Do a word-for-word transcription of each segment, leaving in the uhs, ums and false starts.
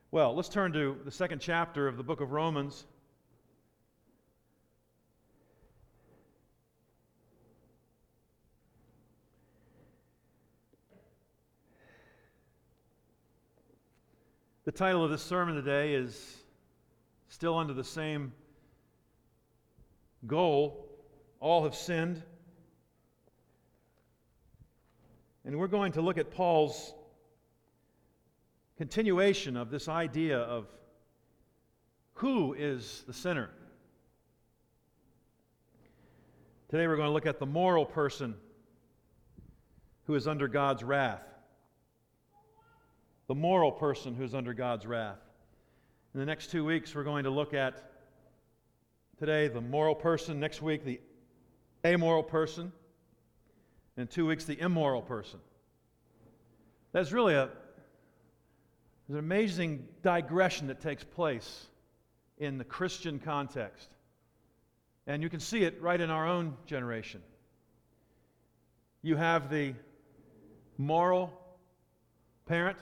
Well, let's turn to the second chapter of the book of Romans. The title of this sermon today is still under the same goal. All have sinned. And we're going to look at Paul's continuation of this idea of who is the sinner. Today we're going to look at the moral person who is under God's wrath. The moral person who is under God's wrath. In the next two weeks we're going to look at today the moral person, next week the amoral person, and in two weeks the immoral person. That's really a There's an amazing digression that takes place in the Christian context. And you can see it right in our own generation. You have the moral parent.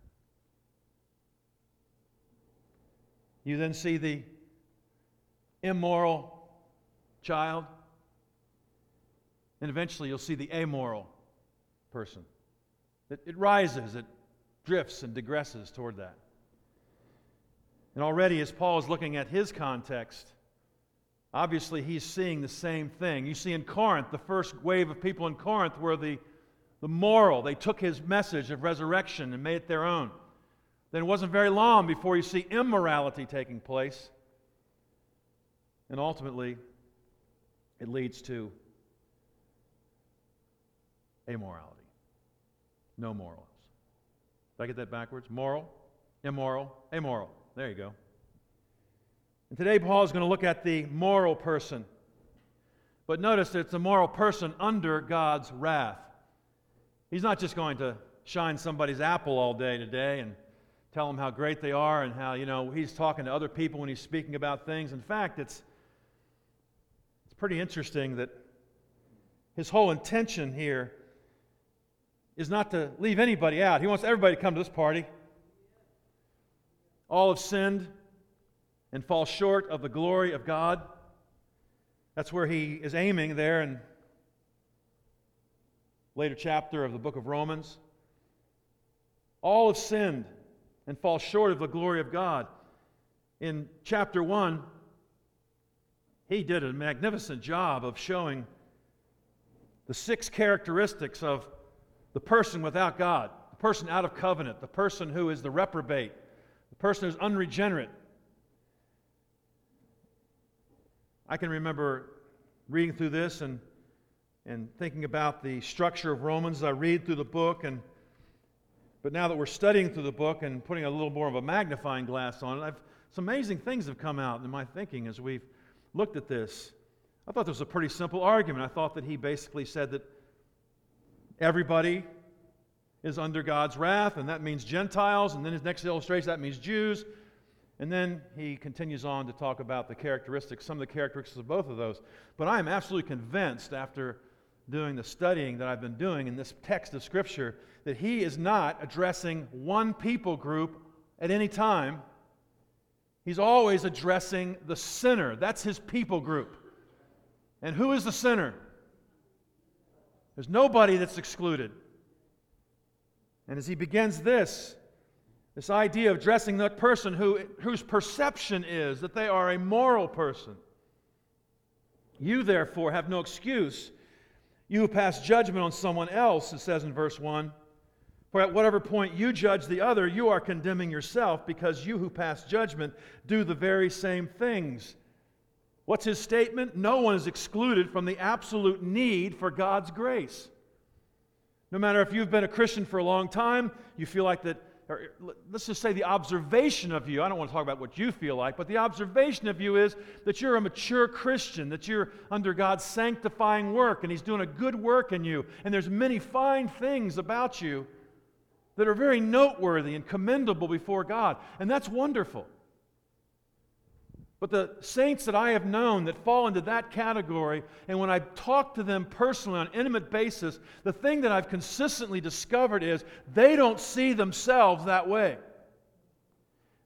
You then see the immoral child. And eventually you'll see the amoral person. It, it rises, it drifts and digresses toward that. And already as Paul is looking at his context, obviously he's seeing the same thing. You see in Corinth, the first wave of people in Corinth were the, the moral. They took his message of resurrection and made it their own. Then it wasn't very long before you see immorality taking place. And ultimately, it leads to amorality. No morals. Did I get that backwards? Moral, immoral, amoral. There you go. And today Paul is going to look at the moral person. But notice that it's a moral person under God's wrath. He's not just going to shine somebody's apple all day today and tell them how great they are and how, you know, he's talking to other people when he's speaking about things. In fact, it's, it's pretty interesting that his whole intention here is not to leave anybody out. He wants everybody to come to this party. All have sinned and fall short of the glory of God. That's where he is aiming there in later chapter of the book of Romans. All have sinned and fall short of the glory of God. In chapter one, he did a magnificent job of showing the six characteristics of the person without God, the person out of covenant, the person who is the reprobate, the person who's unregenerate. I can remember reading through this and, and thinking about the structure of Romans as I read through the book. And but now that we're studying through the book and putting a little more of a magnifying glass on it, I've, some amazing things have come out in my thinking as we've looked at this. I thought this was a pretty simple argument. I thought that he basically said that everybody is under God's wrath, and that means Gentiles, and then his next illustration, that means Jews. And then he continues on to talk about the characteristics, some of the characteristics of both of those. But I am absolutely convinced after doing the studying that I've been doing in this text of Scripture that he is not addressing one people group at any time. He's always addressing the sinner. That's his people group. And who is the sinner? There's nobody that's excluded. And as he begins this, this idea of addressing that person who, whose perception is that they are a moral person. You, therefore, have no excuse. You who pass judgment on someone else, it says in verse one, for at whatever point you judge the other, you are condemning yourself, because you who pass judgment do the very same things. What's his statement? No one is excluded from the absolute need for God's grace. No matter if you've been a Christian for a long time, you feel like that, or let's just say the observation of you, I don't want to talk about what you feel like, but the observation of you is that you're a mature Christian, that you're under God's sanctifying work, and He's doing a good work in you, and there's many fine things about you that are very noteworthy and commendable before God, and that's wonderful. But the saints that I have known that fall into that category, and when I talk to them personally on an intimate basis, the thing that I've consistently discovered is they don't see themselves that way.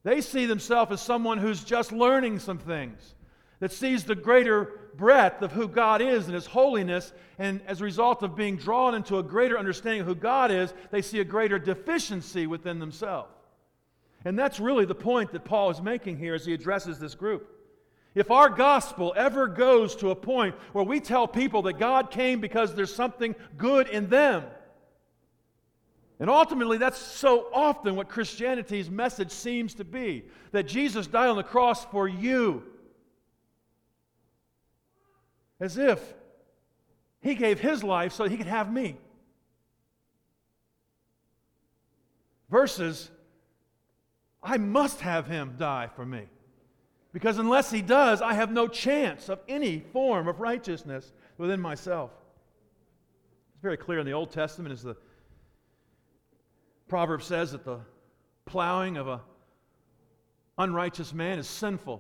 They see themselves as someone who's just learning some things, that sees the greater breadth of who God is and His holiness, and as a result of being drawn into a greater understanding of who God is, they see a greater deficiency within themselves. And that's really the point that Paul is making here as he addresses this group. If our gospel ever goes to a point where we tell people that God came because there's something good in them, and ultimately that's so often what Christianity's message seems to be, that Jesus died on the cross for you, as if He gave His life so He could have me, versus I must have Him die for me. Because unless He does, I have no chance of any form of righteousness within myself. It's very clear in the Old Testament, as the proverb says, that the plowing of an unrighteous man is sinful.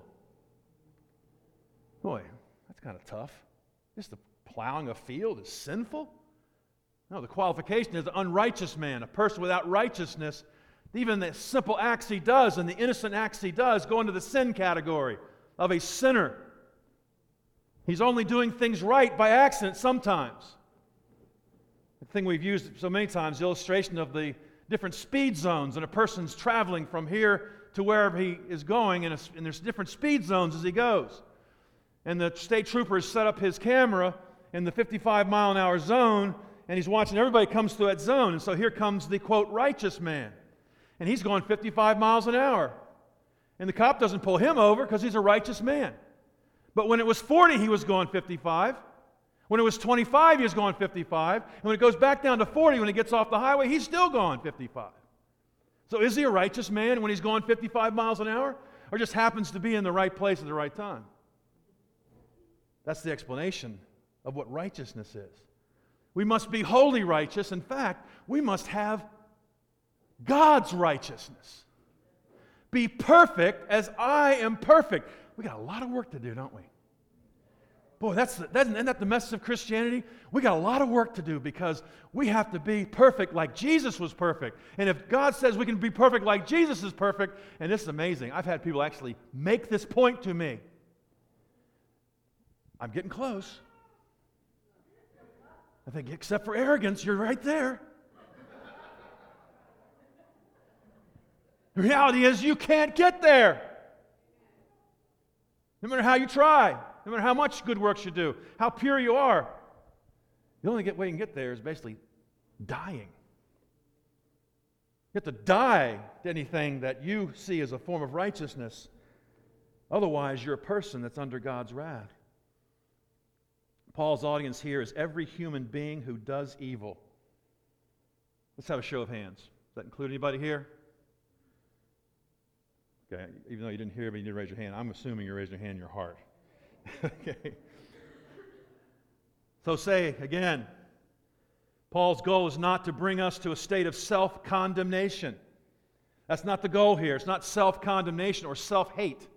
Boy, that's kind of tough. Just the plowing a field is sinful? No, the qualification is an unrighteous man, a person without righteousness. Even the simple acts he does and the innocent acts he does go into the sin category of a sinner. He's only doing things right by accident sometimes. The thing we've used so many times, the illustration of the different speed zones, and a person's traveling from here to wherever he is going, and, and there's different speed zones as he goes. And the state trooper has set up his camera in the fifty-five mile an hour zone, and he's watching everybody comes through that zone. And so here comes the, quote, righteous man. And he's going fifty-five miles an hour. And the cop doesn't pull him over because he's a righteous man. But when it was forty, he was going fifty-five. When it was twenty-five, he was going fifty-five. And when it goes back down to forty, when he gets off the highway, he's still going fifty-five. So is he a righteous man when he's going fifty-five miles an hour? Or just happens to be in the right place at the right time? That's the explanation of what righteousness is. We must be wholly righteous. In fact, we must have God's righteousness. Be perfect as I am perfect. We got a lot of work to do, don't we? Boy, that's, that's isn't that the message of Christianity? We got a lot of work to do because we have to be perfect like Jesus was perfect. And if God says we can be perfect like Jesus is perfect, and this is amazing. I've had people actually make this point to me. I'm getting close. I think, except for arrogance, you're right there. The reality is you can't get there. No matter how you try, no matter how much good works you do, how pure you are, the only way you can get there is basically dying. You have to die to anything that you see as a form of righteousness. Otherwise, you're a person that's under God's wrath. Paul's audience here is every human being who does evil. Let's have a show of hands. Does that include anybody here? Okay, even though you didn't hear, but you did raise your hand. I'm assuming you raised your hand in your heart. Okay. So say again, Paul's goal is not to bring us to a state of self-condemnation. That's not the goal here. It's not self-condemnation or self-hate.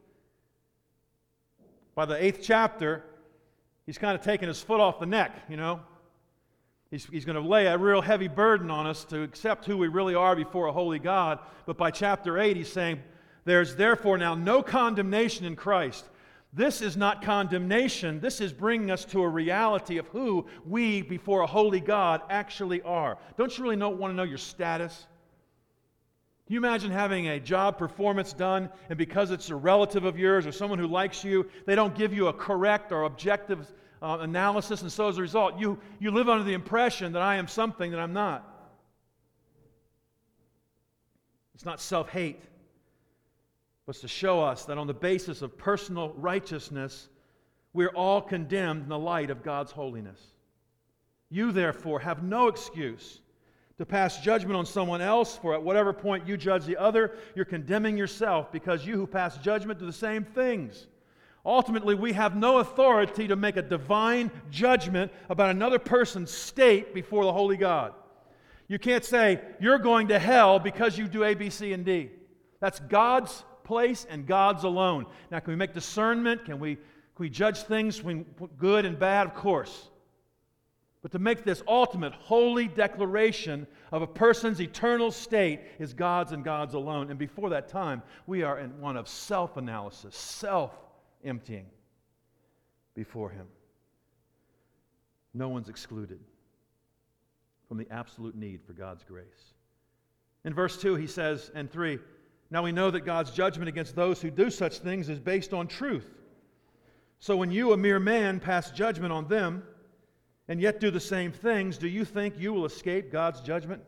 By the eighth chapter, he's kind of taking his foot off the neck, you know. He's, he's going to lay a real heavy burden on us to accept who we really are before a holy God. But by chapter eight, he's saying, there's therefore now no condemnation in Christ. This is not condemnation. This is bringing us to a reality of who we, before a holy God, actually are. Don't you really know, want to know your status? Can you imagine having a job performance done, and because it's a relative of yours or someone who likes you, they don't give you a correct or objective uh, analysis, and so as a result, you, you live under the impression that I am something that I'm not. It's not self-hate. Was to show us that on the basis of personal righteousness, we're all condemned in the light of God's holiness. You, therefore, have no excuse to pass judgment on someone else, for at whatever point you judge the other, you're condemning yourself, because you who pass judgment do the same things. Ultimately, we have no authority to make a divine judgment about another person's state before the holy God. You can't say, you're going to hell because you do A, B, C, and D. That's God's place and God's alone. Now, can we make discernment? Can we, can we judge things between good and bad? Of course. But to make this ultimate holy declaration of a person's eternal state is God's and God's alone. And before that time, we are in one of self-analysis, self-emptying before Him. No one's excluded from the absolute need for God's grace. In verse two, he says, and three, now we know that God's judgment against those who do such things is based on truth. So when you, a mere man, pass judgment on them, and yet do the same things, do you think you will escape God's judgment?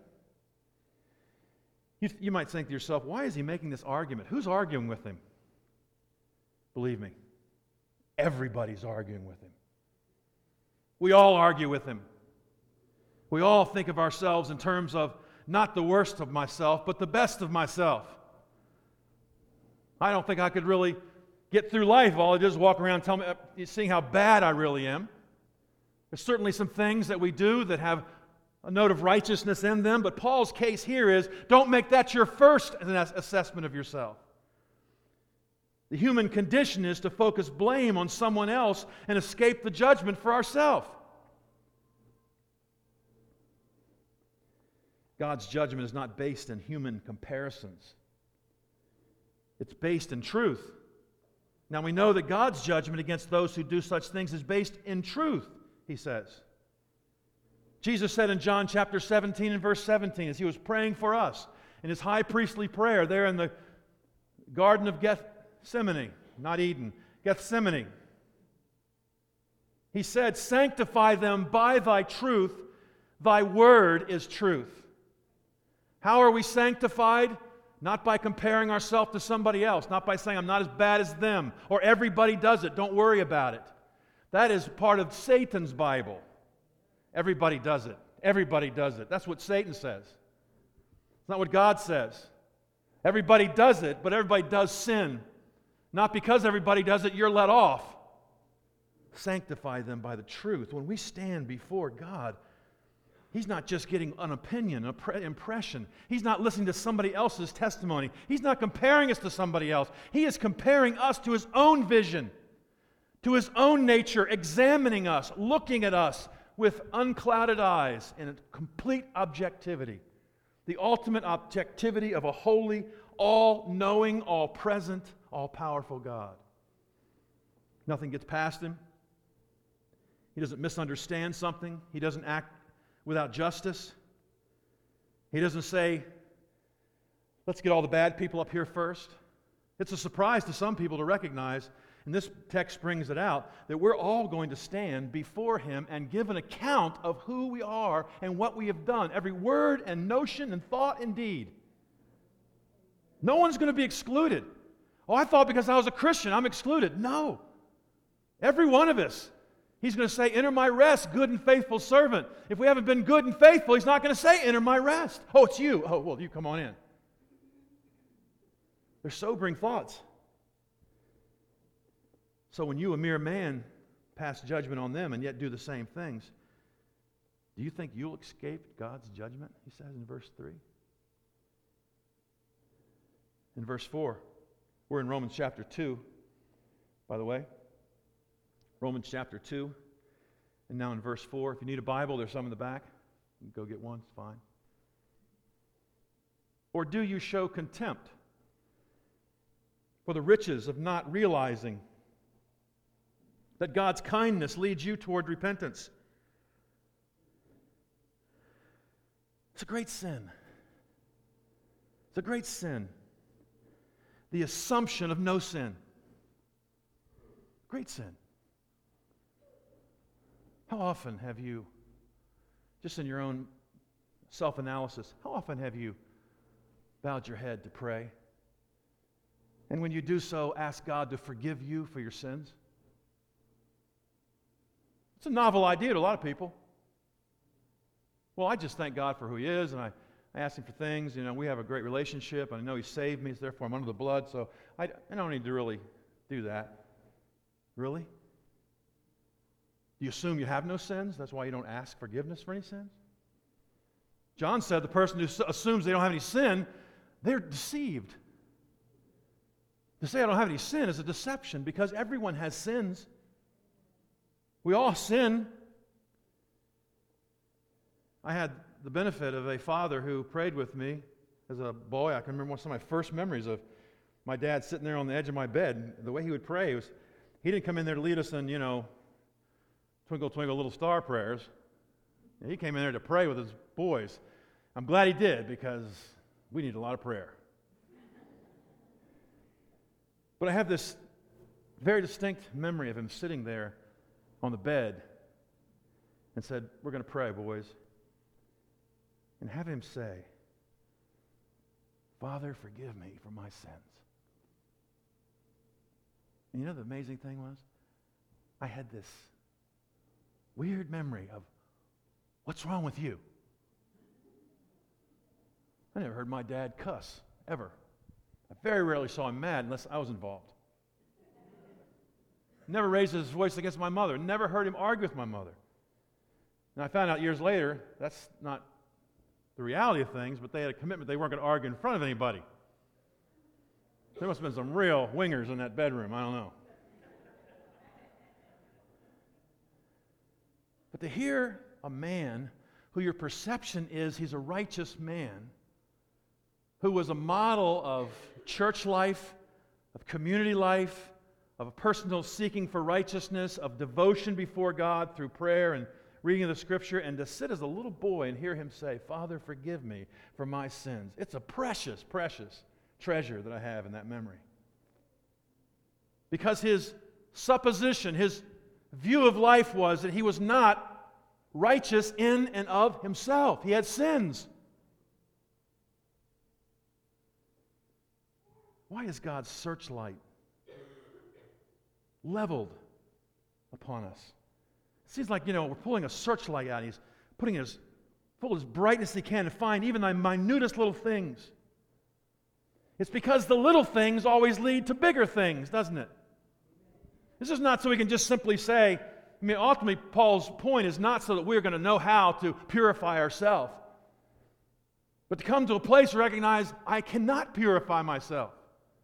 You, you might think to yourself, why is he making this argument? Who's arguing with him? Believe me, everybody's arguing with him. We all argue with him. We all think of ourselves in terms of not the worst of myself, but the best of myself. I don't think I could really get through life. All I do is walk around tell me, seeing how bad I really am. There's certainly some things that we do that have a note of righteousness in them, but Paul's case here is, don't make that your first assessment of yourself. The human condition is to focus blame on someone else and escape the judgment for ourselves. God's judgment is not based in human comparisons. It's based in truth. Now we know that God's judgment against those who do such things is based in truth, he says. Jesus said in John chapter seventeen and verse seventeen, as he was praying for us in his high priestly prayer there in the Garden of Gethsemane, not Eden, Gethsemane, he said, sanctify them by thy truth, thy word is truth. How are we sanctified? Not by comparing ourselves to somebody else, not by saying I'm not as bad as them, or everybody does it, don't worry about it. That is part of Satan's Bible. Everybody does it. Everybody does it. That's what Satan says. It's not what God says. Everybody does it, but everybody does sin. Not because everybody does it, you're let off. Sanctify them by the truth. When we stand before God, He's not just getting an opinion, an impression. He's not listening to somebody else's testimony. He's not comparing us to somebody else. He is comparing us to His own vision, to His own nature, examining us, looking at us with unclouded eyes in complete objectivity. The ultimate objectivity of a holy, all-knowing, all-present, all-powerful God. Nothing gets past Him. He doesn't misunderstand something. He doesn't act without justice. He doesn't say, let's get all the bad people up here first. It's a surprise to some people to recognize, and this text brings it out, that we're all going to stand before Him and give an account of who we are and what we have done, every word and notion and thought and deed. No one's going to be excluded. Oh, I thought because I was a Christian, I'm excluded. No. Every one of us. He's going to say, enter my rest, good and faithful servant. If we haven't been good and faithful, He's not going to say, enter my rest. Oh, it's you. Oh, well, you come on in. They're sobering thoughts. So when you, a mere man, pass judgment on them and yet do the same things, do you think you'll escape God's judgment? He says in verse three. In verse four, we're in Romans chapter two, by the way. Romans chapter two, and now in verse four. If you need a Bible, there's some in the back. You can go get one, it's fine. Or do you show contempt for the riches of not realizing that God's kindness leads you toward repentance? It's a great sin. It's a great sin. The assumption of no sin. Great sin. How often have you, just in your own self-analysis, how often have you bowed your head to pray? And when you do so, ask God to forgive you for your sins? It's a novel idea to a lot of people. Well, I just thank God for who He is, and I, I ask Him for things. You know, we have a great relationship, and I know He saved me, so therefore I'm under the blood, so I, I don't need to really do that. Really? You assume you have no sins? That's why you don't ask forgiveness for any sins? John said the person who assumes they don't have any sin, they're deceived. To say I don't have any sin is a deception because everyone has sins. We all sin. I had the benefit of a father who prayed with me as a boy. I can remember some of my first memories of my dad sitting there on the edge of my bed. The way he would pray was, he didn't come in there to lead us in, you know, twinkle, twinkle, little star prayers. He came in there to pray with his boys. I'm glad he did, because we need a lot of prayer. But I have this very distinct memory of him sitting there on the bed and said, "We're going to pray, boys." And have him say, "Father, forgive me for my sins." And you know the amazing thing was? I had this weird memory of, what's wrong with you? I never heard my dad cuss, ever. I very rarely saw him mad unless I was involved. Never raised his voice against my mother. Never heard him argue with my mother. And I found out years later, that's not the reality of things, but they had a commitment they weren't going to argue in front of anybody. There must have been some real wingers in that bedroom. I don't know. But to hear a man who your perception is he's a righteous man, who was a model of church life, of community life, of a personal seeking for righteousness, of devotion before God through prayer and reading of the Scripture, and to sit as a little boy and hear him say, "Father, forgive me for my sins." It's a precious, precious treasure that I have in that memory. Because his supposition, his view of life was that he was not righteous in and of himself. He had sins. Why is God's searchlight leveled upon us? It seems like, you know, we're pulling a searchlight out, and he's putting it as full as brightness as he can to find even the minutest little things. It's because the little things always lead to bigger things, doesn't it? This is not so we can just simply say, I mean, ultimately, Paul's point is not so that we're going to know how to purify ourselves, but to come to a place to recognize, I cannot purify myself.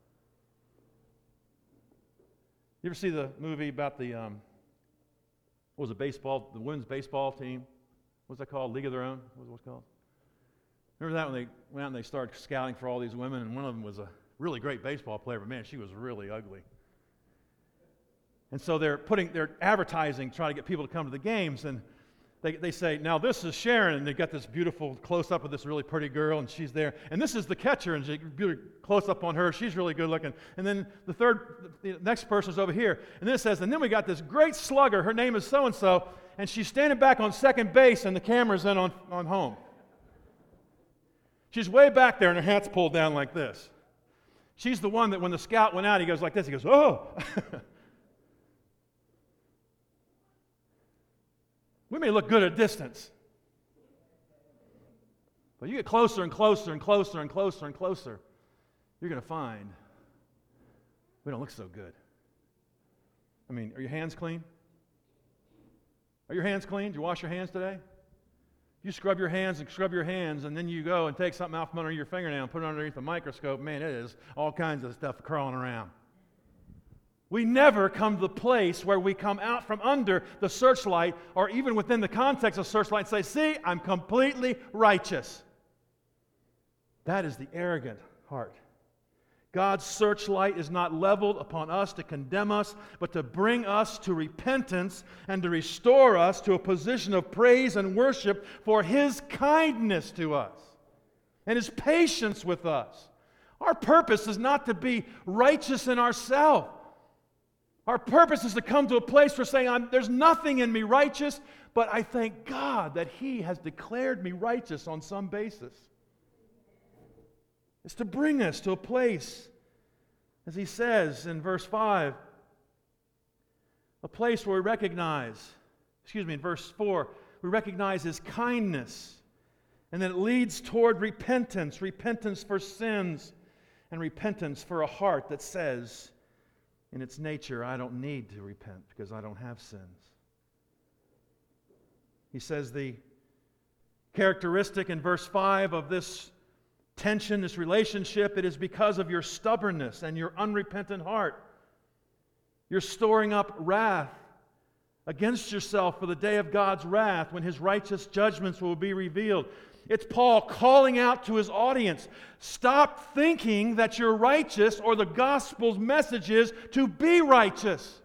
You ever see the movie about the, um, what was it, baseball, the women's baseball team? What's that called? League of Their Own? What was it called? Remember that when they went out and they started scouting for all these women, and one of them was a really great baseball player, but man, she was really ugly. And so they're putting, they're advertising, trying to get people to come to the games, and they, they say, now this is Sharon, and they got this beautiful close-up of this really pretty girl, and she's there, and this is the catcher, and she, close-up on her, she's really good-looking, and then the third, the next person's over here, and then it says, and then we got this great slugger, her name is so-and-so, and she's standing back on second base, and the camera's in on, on home. She's way back there, and her hat's pulled down like this. She's the one that when the scout went out, he goes like this, he goes, oh! We may look good at a distance, but you get closer and closer and closer and closer and closer, you're going to find we don't look so good. I mean, are your hands clean? Are your hands clean? Did you wash your hands today? You scrub your hands and scrub your hands, and then you go and take something out from under your fingernail and put it underneath the microscope. Man, it is all kinds of stuff crawling around. We never come to the place where we come out from under the searchlight or even within the context of searchlight and say, see, I'm completely righteous. That is the arrogant heart. God's searchlight is not leveled upon us to condemn us, but to bring us to repentance and to restore us to a position of praise and worship for His kindness to us and His patience with us. Our purpose is not to be righteous in ourselves. Our purpose is to come to a place where saying, I'm, there's nothing in me righteous, but I thank God that He has declared me righteous on some basis. It's to bring us to a place, as he says in verse five, a place where we recognize, excuse me, in verse four, we recognize His kindness, and then it leads toward repentance, repentance for sins, and repentance for a heart that says, in its nature, I don't need to repent because I don't have sins. He says the characteristic in verse five of this tension, this relationship, it is because of your stubbornness and your unrepentant heart. You're storing up wrath against yourself for the day of God's wrath, when His righteous judgments will be revealed. It's Paul calling out to his audience, stop thinking that you're righteous or the gospel's message is to be righteous.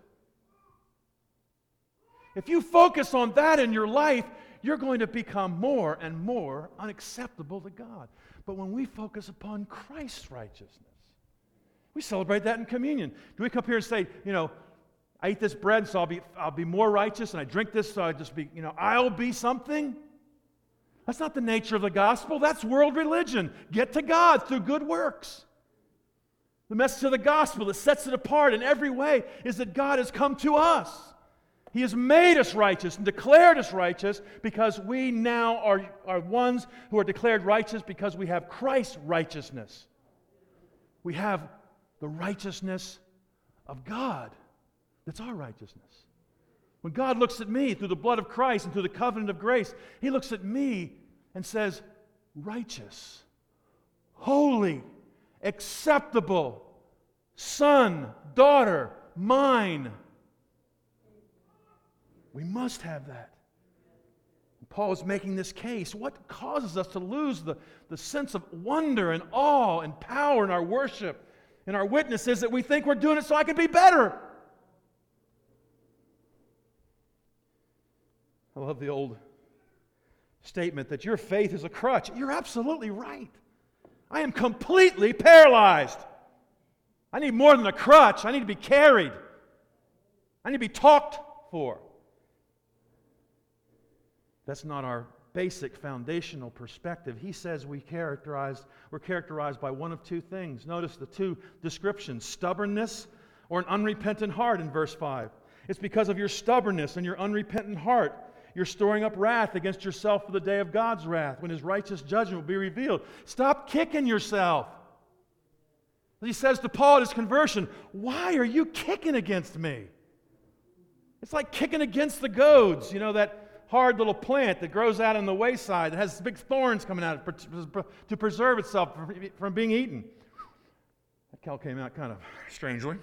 If you focus on that in your life, you're going to become more and more unacceptable to God. But when we focus upon Christ's righteousness, we celebrate that in communion. Do we come here and say, you know, I eat this bread so I'll be, I'll be more righteous, and I drink this so I'll just be, you know, I'll be something? That's not the nature of the gospel. That's world religion. Get to God through good works. The message of the gospel that sets it apart in every way is that God has come to us. He has made us righteous and declared us righteous because we now are, are ones who are declared righteous because we have Christ's righteousness. We have the righteousness of God. That's our righteousness. When God looks at me through the blood of Christ and through the covenant of grace, He looks at me and says, righteous, holy, acceptable, son, daughter, mine. We must have that. And Paul is making this case. What causes us to lose the, the sense of wonder and awe and power in our worship and our witness is that we think we're doing it so I can be better. I love the old statement that your faith is a crutch. You're absolutely right. I am completely paralyzed. I need more than a crutch. I need to be carried. I need to be talked for. That's not our basic foundational perspective. He says we characterized, we're characterized by one of two things. Notice the two descriptions, stubbornness or an unrepentant heart in verse five. It's because of your stubbornness and your unrepentant heart. You're storing up wrath against yourself for the day of God's wrath, when His righteous judgment will be revealed. Stop kicking yourself. He says to Paul at his conversion, why are you kicking against me? It's like kicking against the goads, you know, that hard little plant that grows out on the wayside that has big thorns coming out to preserve itself from being eaten. That cal came out kind of strangely.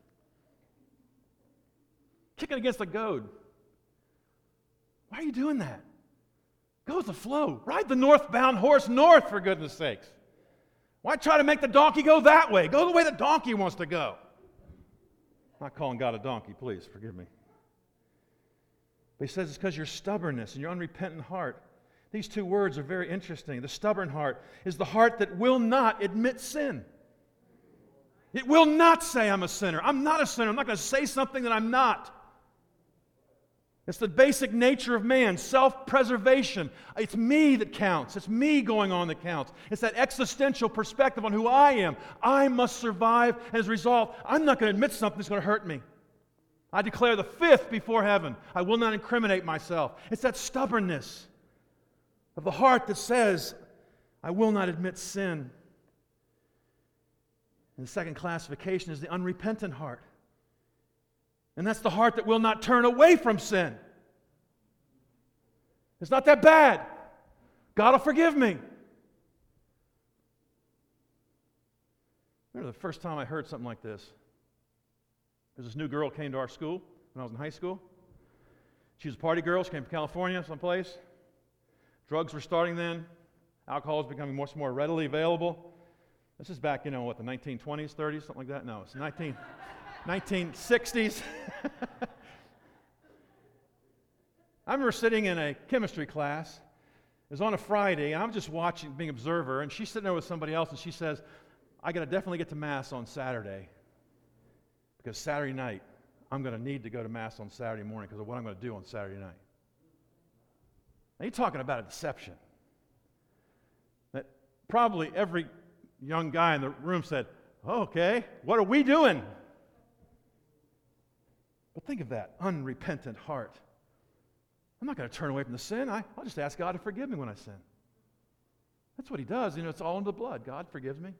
Kicking against the goad. Why are you doing that? Go with the flow. Ride the northbound horse north, for goodness sakes. Why try to make the donkey go that way? Go the way the donkey wants to go. I'm not calling God a donkey, please, forgive me. But he says it's because your stubbornness and your unrepentant heart. These two words are very interesting. The stubborn heart is the heart that will not admit sin. It will not say, I'm a sinner. I'm not a sinner. I'm not going to say something that I'm not. It's the basic nature of man, self-preservation. It's me that counts. It's me going on that counts. It's that existential perspective on who I am. I must survive, and as a result, I'm not going to admit something that's going to hurt me. I declare the fifth before heaven. I will not incriminate myself. It's that stubbornness of the heart that says, I will not admit sin. And the second classification is the unrepentant heart. And that's the heart that will not turn away from sin. It's not that bad. God will forgive me. Remember the first time I heard something like this? There's this new girl came to our school when I was in high school. She was a party girl. She came from California, someplace. Drugs were starting then. Alcohol was becoming much more readily available. This is back, you know, what, the nineteen twenties, thirties, something like that? No, it's nineteen, nineteen sixties. I remember sitting in a chemistry class. It was on a Friday, and I'm just watching, being an observer, and she's sitting there with somebody else, and she says, I got to definitely get to Mass on Saturday, because Saturday night, I'm going to need to go to Mass on Saturday morning because of what I'm going to do on Saturday night. Now, you're talking about a deception. That probably every young guy in the room said, oh, okay, what are we doing? But think of that unrepentant heart. I'm not going to turn away from the sin. I, I'll just ask God to forgive me when I sin. That's what He does. You know, it's all in the blood. God forgives me.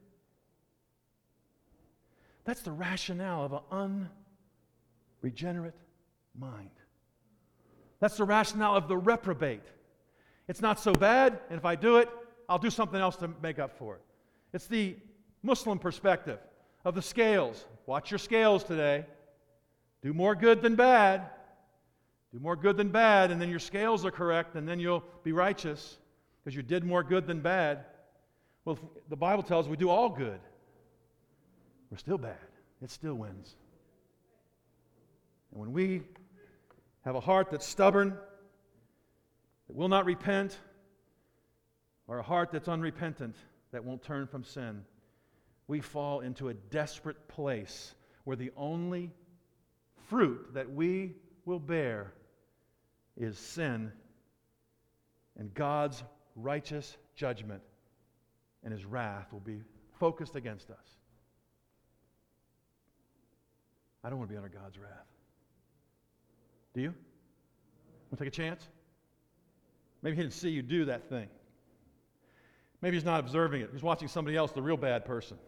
That's the rationale of an unregenerate mind. That's the rationale of the reprobate. It's not so bad, and if I do it, I'll do something else to make up for it. It's the Muslim perspective of the scales. Watch your scales today. Do more good than bad. Do more good than bad, and then your scales are correct, and then you'll be righteous because you did more good than bad. Well, if the Bible tells us we do all good, we're still bad. It still wins. And when we have a heart that's stubborn, that will not repent, or a heart that's unrepentant, that won't turn from sin, we fall into a desperate place where the only fruit that we will bear is sin and God's righteous judgment, and His wrath will be focused against us. I don't want to be under God's wrath. Do you? Want to take a chance? Maybe He didn't see you do that thing. Maybe He's not observing it. He's watching somebody else, the real bad person.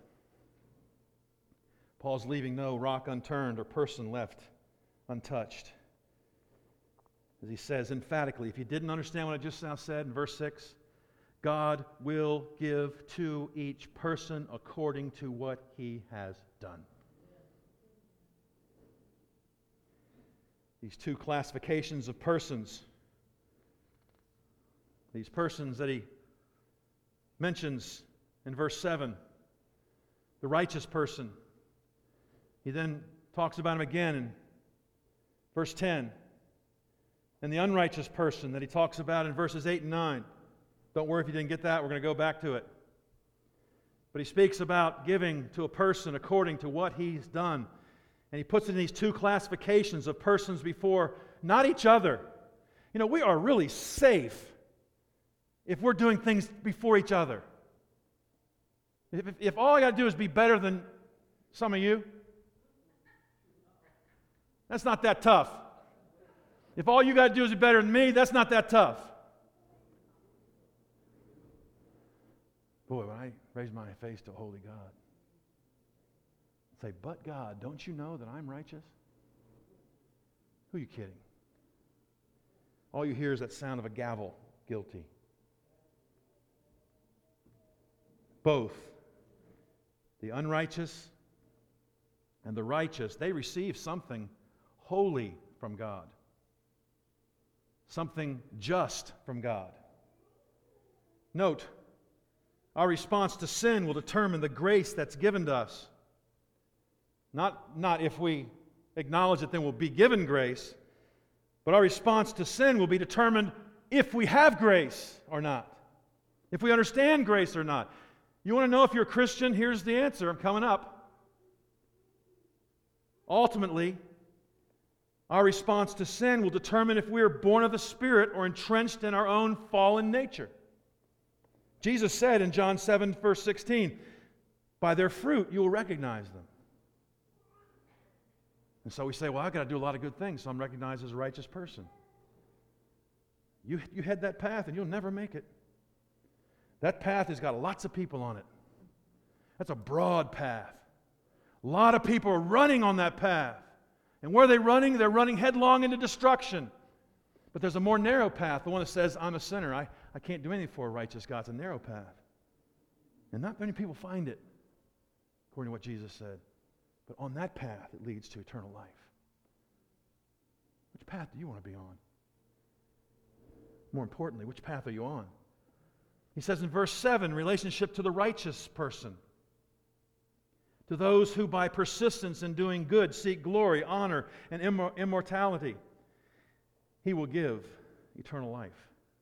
Paul's leaving no rock unturned or person left untouched. As he says emphatically, if you didn't understand what I just now said in verse six, God will give to each person according to what he has done. These two classifications of persons, these persons that he mentions in verse seven, the righteous person. He then talks about him again in verse ten. And the unrighteous person that he talks about in verses eight and nine. Don't worry if you didn't get that, we're going to go back to it. But he speaks about giving to a person according to what he's done. And he puts it in these two classifications of persons before, not each other. You know, we are really safe if we're doing things before each other. If, if, if all I got to do is be better than some of you, that's not that tough. If all you got to do is be better than me, that's not that tough. Boy, when I raise my face to a holy God, say, but God, don't you know that I'm righteous? Who are you kidding? All you hear is that sound of a gavel, guilty. Both the unrighteous and the righteous, they receive something holy from God. Something just from God. Note, our response to sin will determine the grace that's given to us. Not, not if we acknowledge it, then we'll be given grace, but our response to sin will be determined if we have grace or not. If we understand grace or not. You want to know if you're a Christian? Here's the answer. I'm coming up. Ultimately, our response to sin will determine if we are born of the Spirit or entrenched in our own fallen nature. Jesus said in John seven, verse sixteen, by their fruit you will recognize them. And so we say, well, I've got to do a lot of good things, so I'm recognized as a righteous person. You, you head that path and you'll never make it. That path has got lots of people on it. That's a broad path. A lot of people are running on that path. And where are they running? They're running headlong into destruction. But there's a more narrow path, the one that says, I'm a sinner. I, I can't do anything for a righteous God. It's a narrow path. And not many people find it, according to what Jesus said. But on that path, it leads to eternal life. Which path do you want to be on? More importantly, which path are you on? He says in verse seven, relationship to the righteous person. To those who by persistence in doing good seek glory, honor, and immor- immortality, He will give eternal life.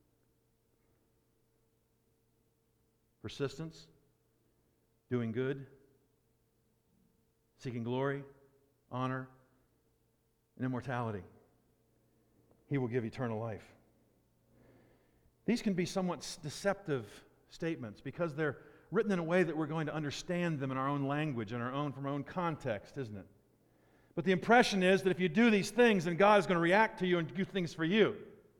Persistence, doing good, seeking glory, honor, and immortality. He will give eternal life. These can be somewhat deceptive statements because they're written in a way that we're going to understand them in our own language, in our own, from our own context, isn't it? But the impression is that if you do these things, then God is going to react to you and do things for you.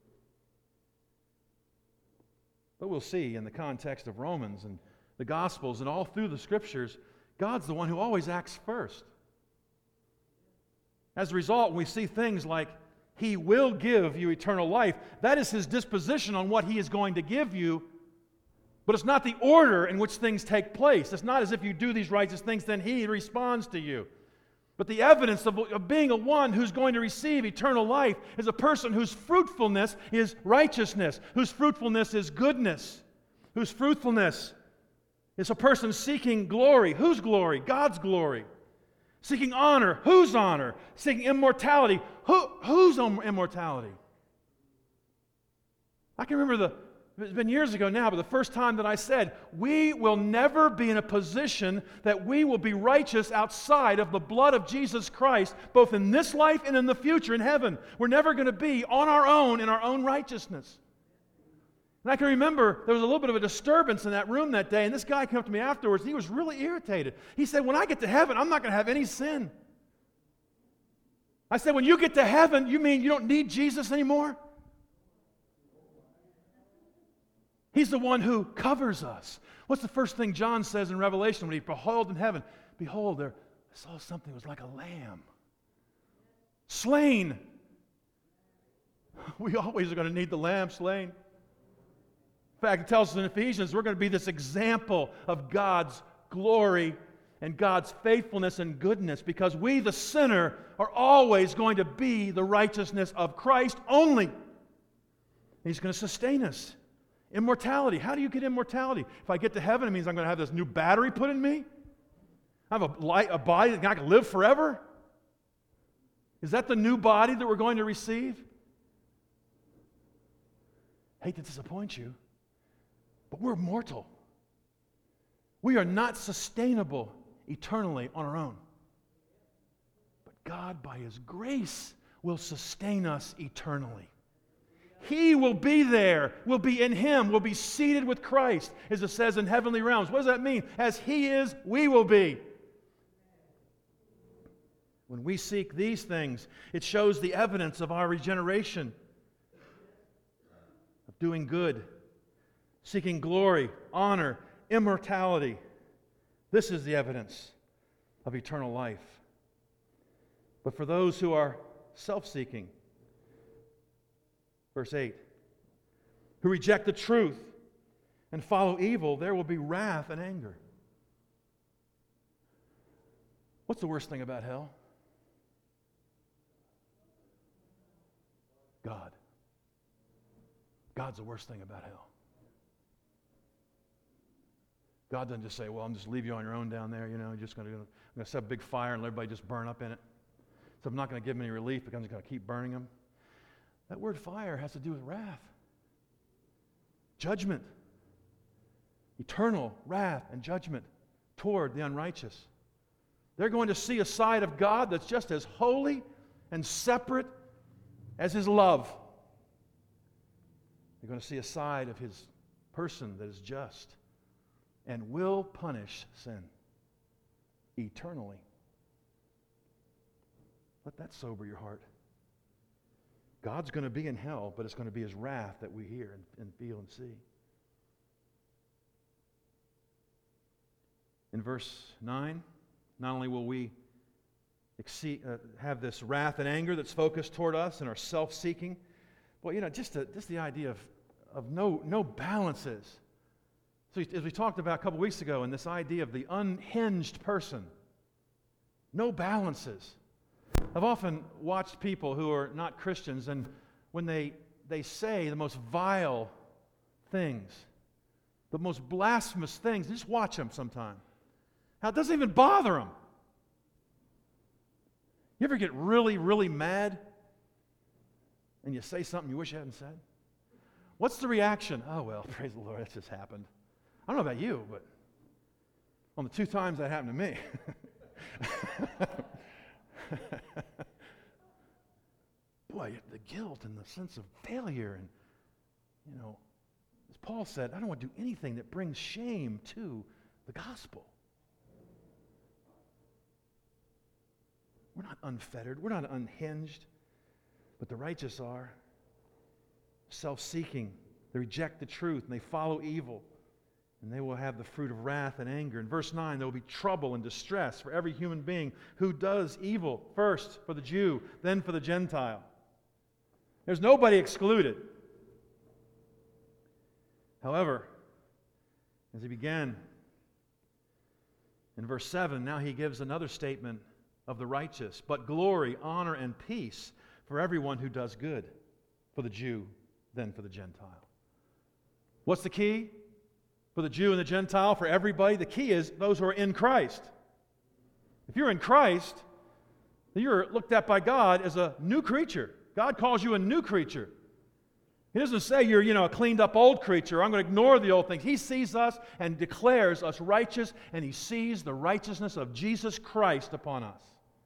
But we'll see in the context of Romans and the Gospels and all through the Scriptures, God's the one who always acts first. As a result, when we see things like He will give you eternal life, that is His disposition on what He is going to give you. But it's not the order in which things take place. It's not as if you do these righteous things, then He responds to you. But the evidence of, of being a one who's going to receive eternal life is a person whose fruitfulness is righteousness, whose fruitfulness is goodness, whose fruitfulness is a person seeking glory. Whose glory? God's glory. Seeking honor. Whose honor? Seeking immortality. Who, whose immortality? I can remember the, it's been years ago now, but the first time that I said, we will never be in a position that we will be righteous outside of the blood of Jesus Christ, both in this life and in the future in heaven. We're never going to be on our own in our own righteousness. And I can remember there was a little bit of a disturbance in that room that day, and this guy came up to me afterwards, and he was really irritated. He said, when I get to heaven, I'm not going to have any sin. I said, when you get to heaven, you mean you don't need Jesus anymore? He's the one who covers us. What's the first thing John says in Revelation when he beheld in heaven? Behold, there I saw something that was like a lamb. Slain. We always are going to need the lamb slain. In fact, it tells us in Ephesians we're going to be this example of God's glory and God's faithfulness and goodness, because we, the sinner, are always going to be the righteousness of Christ only. He's going to sustain us. Immortality. How do you get immortality? If I get to heaven, it means I'm going to have this new battery put in me? I have a, light, a body that I can live forever? Is that the new body that we're going to receive? Hate to disappoint you, but we're mortal. We are not sustainable eternally on our own. But God, by His grace, will sustain us eternally. He will be there. We'll be in Him. We'll be seated with Christ, as it says in heavenly realms. What does that mean? As He is, we will be. When we seek these things, it shows the evidence of our regeneration, of doing good, seeking glory, honor, immortality. This is the evidence of eternal life. But for those who are self-seeking, verse eight, who reject the truth and follow evil, there will be wrath and anger. What's the worst thing about hell? God. God's the worst thing about hell. God doesn't just say, well, I'm just leave you on your own down there, you know, you're just going to, I'm going to set a big fire and let everybody just burn up in it. So I'm not going to give them any relief because I'm just going to keep burning them. That word fire has to do with wrath. Judgment. Eternal wrath and judgment toward the unrighteous. They're going to see a side of God that's just as holy and separate as His love. They're going to see a side of His person that is just and will punish sin eternally. Let that sober your heart. God's going to be in hell, but it's going to be His wrath that we hear and, and feel and see. In verse nine, not only will we exceed, uh, have this wrath and anger that's focused toward us and our self-seeking, well, you know, just, the, just the idea of, of no, no balances. So as we talked about a couple weeks ago, in this idea of the unhinged person, no balances. I've often watched people who are not Christians, and when they, they say the most vile things, the most blasphemous things, just watch them sometime. How it doesn't even bother them. You ever get really, really mad and you say something you wish you hadn't said? What's the reaction? Oh, well, praise the Lord, that just happened. I don't know about you, but on the two times that happened to me, boy, the guilt and the sense of failure, and, you know, as Paul said, I don't want to do anything that brings shame to the gospel. We're not unfettered. We're not unhinged. But the righteous are self-seeking. They reject the truth, and they follow evil. And they will have the fruit of wrath and anger. In verse nine, there will be trouble and distress for every human being who does evil, first for the Jew, then for the Gentile. There's nobody excluded. However, as he began in verse seven, now he gives another statement of the righteous, but glory, honor, and peace for everyone who does good, for the Jew, then for the Gentile. What's the key? For the Jew and the Gentile, for everybody, the key is those who are in Christ. If you're in Christ, then you're looked at by God as a new creature. God calls you a new creature. He doesn't say you're, you know, a cleaned up old creature. I'm going to ignore the old things. He sees us and declares us righteous, and He sees the righteousness of Jesus Christ upon us.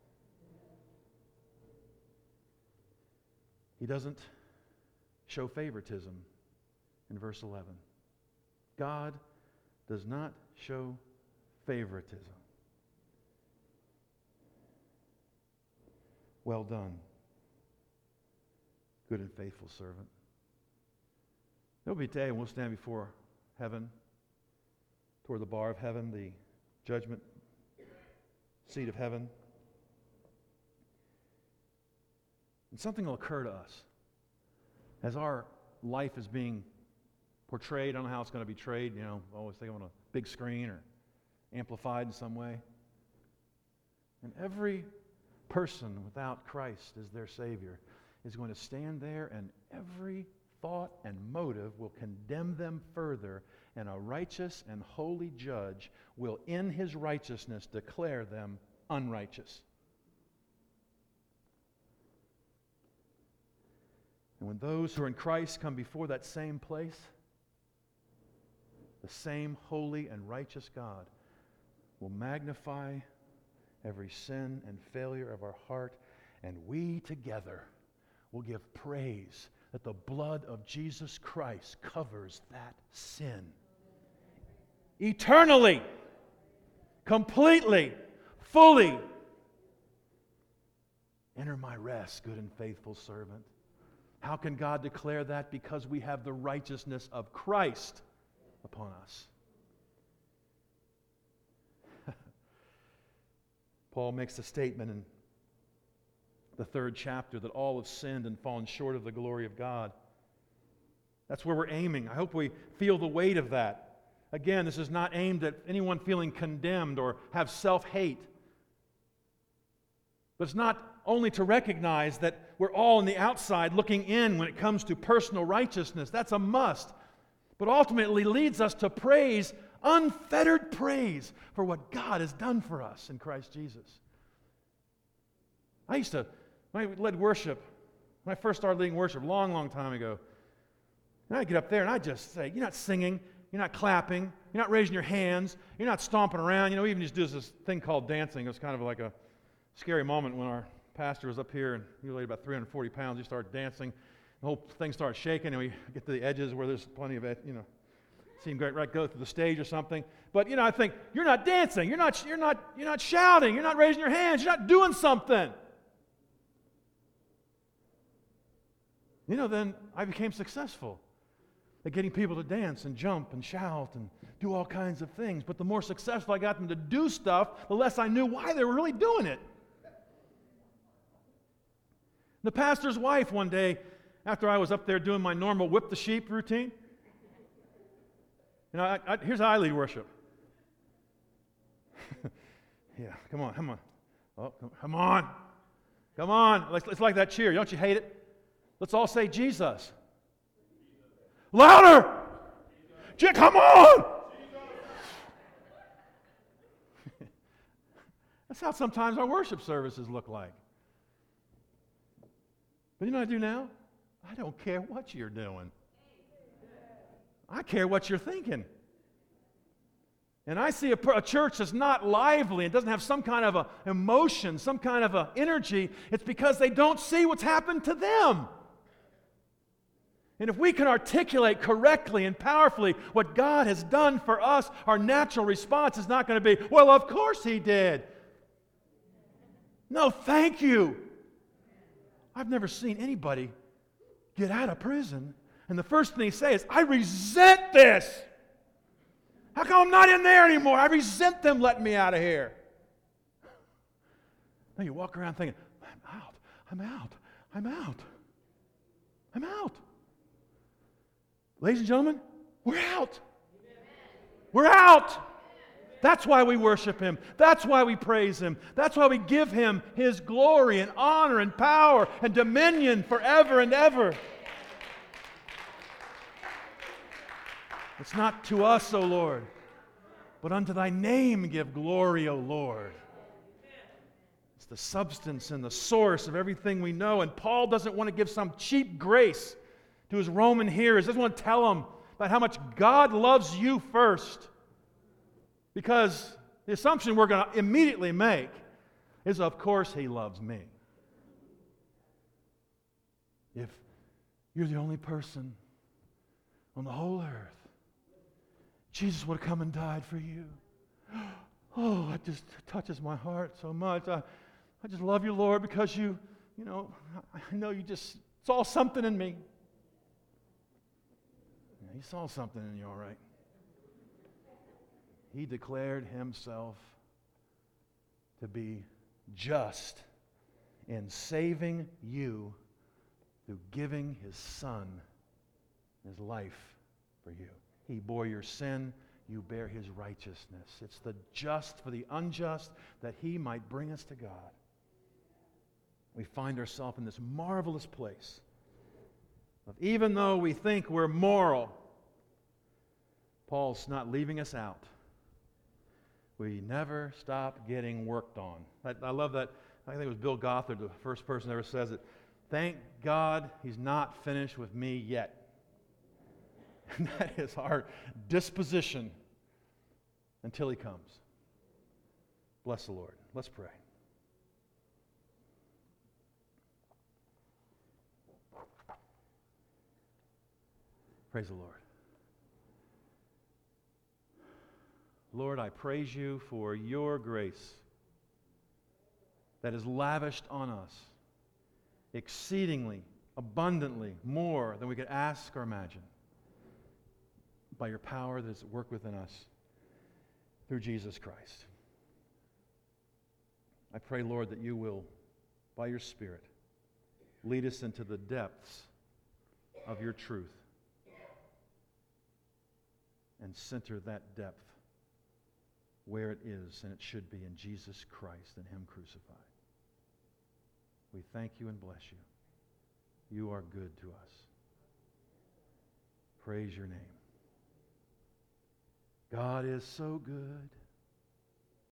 He doesn't show favoritism in verse eleven. God does not show favoritism. Well done, good and faithful servant. There will be a day when we'll stand before heaven, toward the bar of heaven, the judgment seat of heaven. And something will occur to us as our life is being portrayed. I don't know how it's going to be portrayed, you know, I always think on a big screen or amplified in some way. And every person without Christ as their Savior is going to stand there, and every thought and motive will condemn them further, and a righteous and holy judge will in His righteousness declare them unrighteous. And when those who are in Christ come before that same place, the same holy and righteous God will magnify every sin and failure of our heart, and we together will give praise that the blood of Jesus Christ covers that sin. Eternally, completely, fully. Enter my rest, good and faithful servant. How can God declare that? Because we have the righteousness of Christ upon us. Paul makes a statement in the third chapter that all have sinned and fallen short of the glory of God. That's where we're aiming. I hope we feel the weight of that. Again, this is not aimed at anyone feeling condemned or have self-hate. But it's not only to recognize that we're all on the outside looking in when it comes to personal righteousness. That's a must. But ultimately leads us to praise, unfettered praise for what God has done for us in Christ Jesus. I used to, when I led worship, when I first started leading worship, a long, long time ago, and I'd get up there and I'd just say, you're not singing, you're not clapping, you're not raising your hands, you're not stomping around. You know, we even just do this thing called dancing. It was kind of like a scary moment when our pastor was up here, and he weighed about three hundred forty pounds. He started dancing. The whole thing started shaking, and we get to the edges where there's plenty of, you know, seemed great, right? Go through the stage or something. But you know, I think you're not dancing. You're not. You're not. You're not shouting. You're not raising your hands. You're not doing something. You know, then I became successful at getting people to dance and jump and shout and do all kinds of things. But the more successful I got them to do stuff, the less I knew why they were really doing it. The pastor's wife one day, after I was up there doing my normal whip the sheep routine, you know, I, I, here's how I lead worship. Yeah, come on, come on. Oh, come on. Come on. It's, it's like that cheer. Don't you hate it? Let's all say Jesus. Louder! Jesus. Come on! That's how sometimes our worship services look like. But you know what I do now? I don't care what you're doing. I care what you're thinking. And I see a, a church that's not lively and doesn't have some kind of a emotion, some kind of a energy. It's because they don't see what's happened to them. And if we can articulate correctly and powerfully what God has done for us, our natural response is not going to be, well, of course He did. No, thank you. I've never seen anybody get out of prison and the first thing they say is, I resent this. How come I'm not in there anymore? I resent them letting me out of here. Now you walk around thinking, I'm out, I'm out, I'm out, I'm out. Ladies and gentlemen, we're out. We're out. That's why we worship Him. That's why we praise Him. That's why we give Him His glory and honor and power and dominion forever and ever. It's not to us, O Lord, but unto Thy name give glory, O Lord. It's the substance and the source of everything we know. And Paul doesn't want to give some cheap grace to his Roman hearers. He doesn't want to tell them about how much God loves you first. Because the assumption we're going to immediately make is, of course, He loves me. If you're the only person on the whole earth, Jesus would have come and died for you. Oh, it just touches my heart so much. I, I just love you, Lord, because you, you know, I know you just saw something in me. Yeah, He saw something in you, all right. He declared Himself to be just in saving you through giving His Son, His life for you. He bore your sin, you bear His righteousness. It's the just for the unjust, that He might bring us to God. We find ourselves in this marvelous place of, even though we think we're moral, Paul's not leaving us out. We never stop getting worked on. I, I love that. I think it was Bill Gothard, the first person that ever says it. Thank God He's not finished with me yet. And that is our disposition until He comes. Bless the Lord. Let's pray. Praise the Lord. Lord, I praise You for Your grace that is lavished on us exceedingly, abundantly, more than we could ask or imagine, by Your power that is at work within us through Jesus Christ. I pray, Lord, that You will, by Your Spirit, lead us into the depths of Your truth and center that depth where it is and it should be, in Jesus Christ and Him crucified. We thank You and bless You. You are good to us. Praise Your name. God is so good.